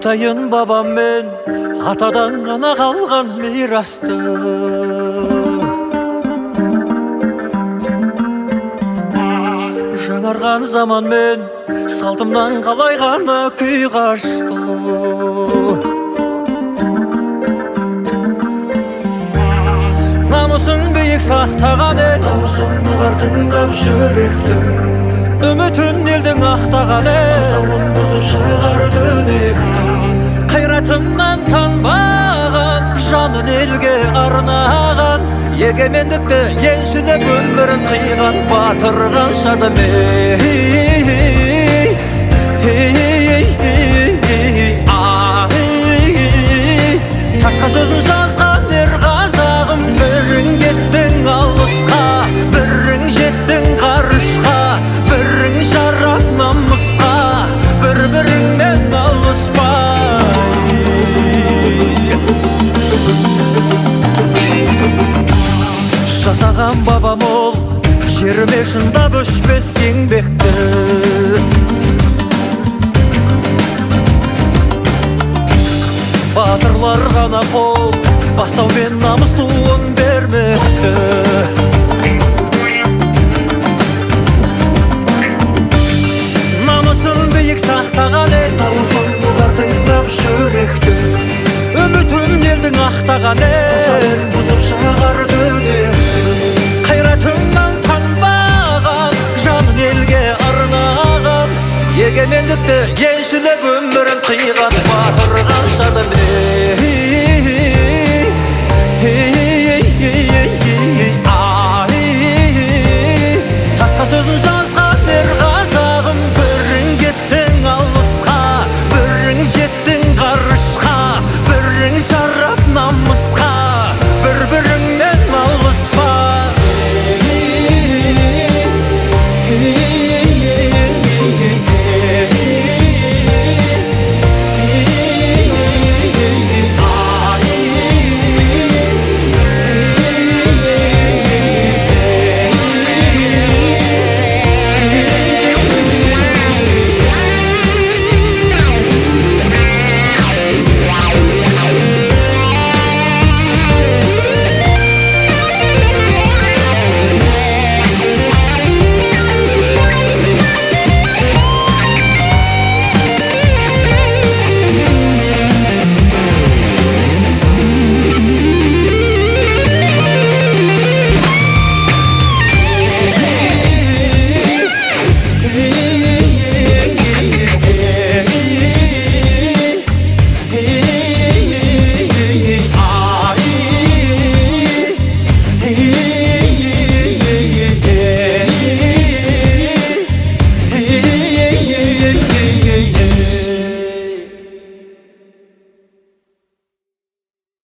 айтайын бабам мен атадан ғана қалған мирасты. Жаңарған заман мен салтымнан қалай ғана күй қашты. Намысын биік сақтаған ед, дауысын ұғар тыңдап жүректің. Үмітін елдің ақтаған ед, тұсауын бұзып шығар түнектің. Қайратымнан танбаған, жанын елге арнаған, егемендікті еншілеп өмірін қиған батырған шадым. Тасқа сөзін жазған ер қазағым, бірің кеттің алысқа, бірің жеттің ғарышқа, бірің жарап намысқа, бір-біріңнен алыспай. Жасаған бабам ол жеріме шындап өшпес еңбекті. Батырлар ғана қол бастау мен намыс туын бермекті. Намысын биік сақтаған ел, дауысын ұғар тыңдап жүректі. Үмітін елдің ақтаған ел, тұсауын бұзып шығар түнектің. Қайратымнан танбаған, жанын елге арнаған, егемендікті еншілеп өмірін қиған